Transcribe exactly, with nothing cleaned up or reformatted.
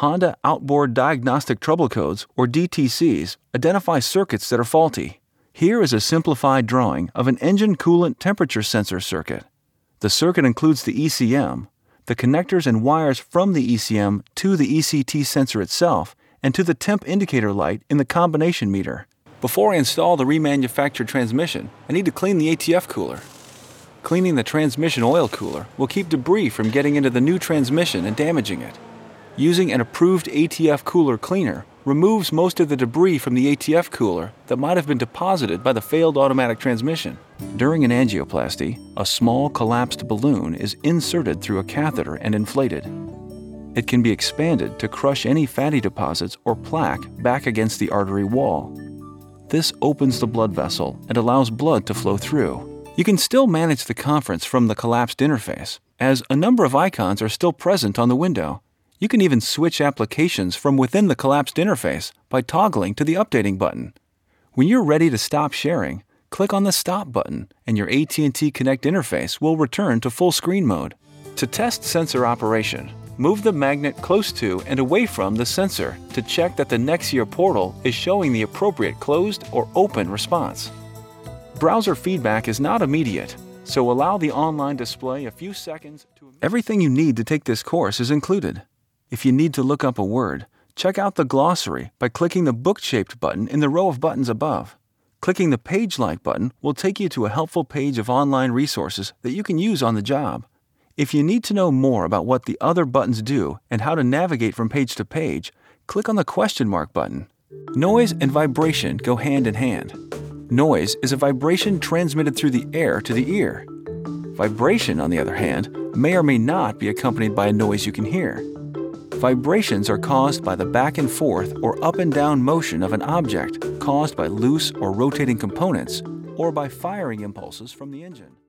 Honda Outboard Diagnostic Trouble Codes, or D T Cs, identify circuits that are faulty. Here is a simplified drawing of an engine coolant temperature sensor circuit. The circuit includes the E C M, the connectors and wires from the E C M to the E C T sensor itself, and to the temp indicator light in the combination meter. Before I install the remanufactured transmission, I need to clean the A T F cooler. Cleaning the transmission oil cooler will keep debris from getting into the new transmission and damaging it. Using an approved A T F cooler cleaner removes most of the debris from the A T F cooler that might have been deposited by the failed automatic transmission. During an angioplasty, a small collapsed balloon is inserted through a catheter and inflated. It can be expanded to crush any fatty deposits or plaque back against the artery wall. This opens the blood vessel and allows blood to flow through. You can still manage the conference from the collapsed interface, as a number of icons are still present on the window. You can even switch applications from within the collapsed interface by toggling to the updating button. When you're ready to stop sharing, click on the Stop button and your A T and T Connect interface will return to full screen mode. To test sensor operation, move the magnet close to and away from the sensor to check that the Nexia portal is showing the appropriate closed or open response. Browser feedback is not immediate, so allow the online display a few seconds to... Everything you need to take this course is included. If you need to look up a word, check out the glossary by clicking the book-shaped button in the row of buttons above. Clicking the Page-like button will take you to a helpful page of online resources that you can use on the job. If you need to know more about what the other buttons do and how to navigate from page to page, click on the question mark button. Noise and vibration go hand in hand. Noise is a vibration transmitted through the air to the ear. Vibration, on the other hand, may or may not be accompanied by a noise you can hear. Vibrations are caused by the back and forth or up and down motion of an object caused by loose or rotating components or by firing impulses from the engine.